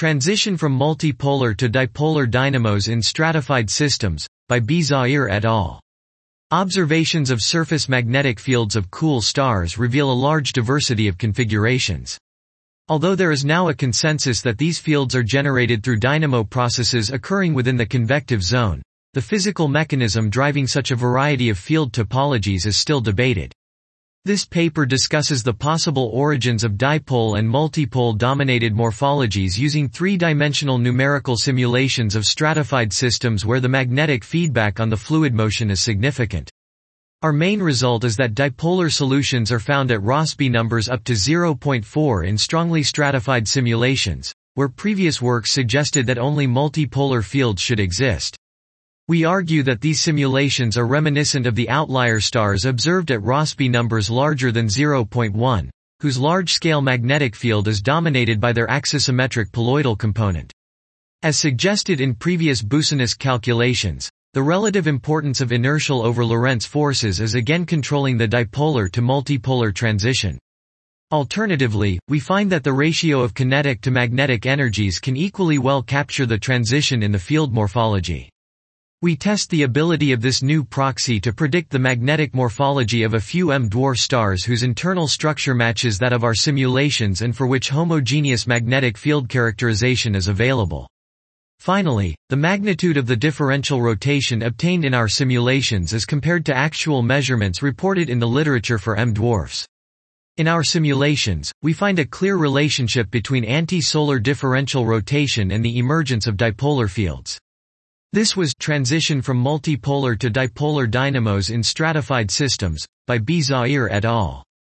Transition from multipolar to dipolar dynamos in stratified systems, by B. Zahir et al. Observations of surface magnetic fields of cool stars reveal a large diversity of configurations. Although there is now a consensus that these fields are generated through dynamo processes occurring within the convective zone, the physical mechanism driving such a variety of field topologies is still debated. This paper discusses the possible origins of dipole and multipole dominated morphologies using three-dimensional numerical simulations of stratified systems where the magnetic feedback on the fluid motion is significant. Our main result is that dipolar solutions are found at Rossby numbers up to 0.4 in strongly stratified simulations, where previous work suggested that only multipolar fields should exist. We argue that these simulations are reminiscent of the outlier stars observed at Rossby numbers larger than 0.1, whose large-scale magnetic field is dominated by their axisymmetric poloidal component. As suggested in previous Boussinesq calculations, the relative importance of inertial over Lorentz forces is again controlling the dipolar to multipolar transition. Alternatively, we find that the ratio of kinetic to magnetic energies can equally well capture the transition in the field morphology. We test the ability of this new proxy to predict the magnetic morphology of a few M-dwarf stars whose internal structure matches that of our simulations and for which homogeneous magnetic field characterization is available. Finally, the magnitude of the differential rotation obtained in our simulations is compared to actual measurements reported in the literature for M-dwarfs. In our simulations, we find a clear relationship between anti-solar differential rotation and the emergence of dipolar fields. This was Transition from Multipolar to Dipolar Dynamos in Stratified Systems, by B. Zahir et al.